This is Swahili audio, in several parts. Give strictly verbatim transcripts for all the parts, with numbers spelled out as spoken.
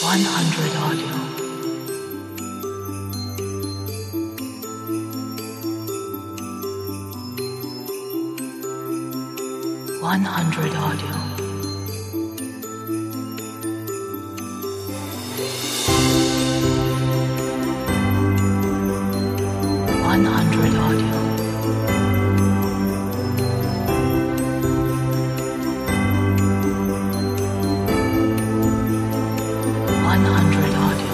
one hundred audio. one hundred audio. one hundred audio. one hundred audio.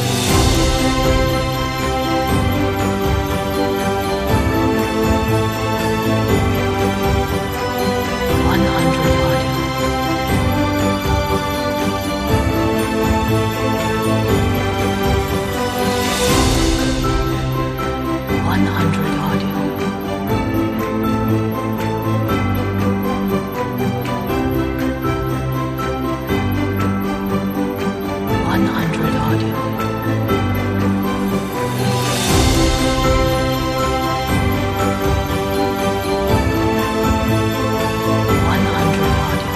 one hundred audio. one hundred audio. one hundred audio. one hundred audio.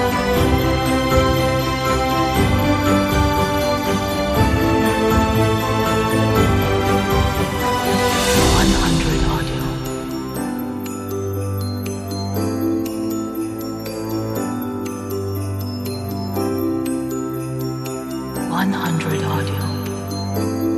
one hundred audio. one hundred audio.